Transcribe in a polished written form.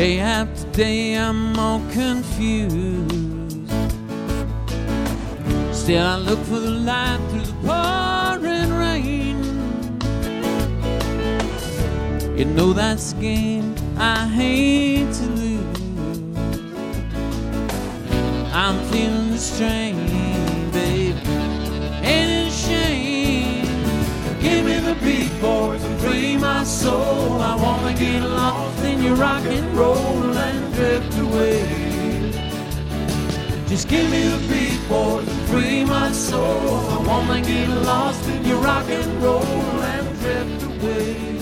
Day after day I'm more confused. Still I look for the light through the pouring rain. You know that's a game I hate to lose. I'm feeling the strain, babe. Ain't it a shame? Give me the beat, boys, and free my soul. I wanna get lost in your rock and roll and drift away. Just give me the beat, boys, and free my soul. I wanna get lost in your rock and roll and drift away.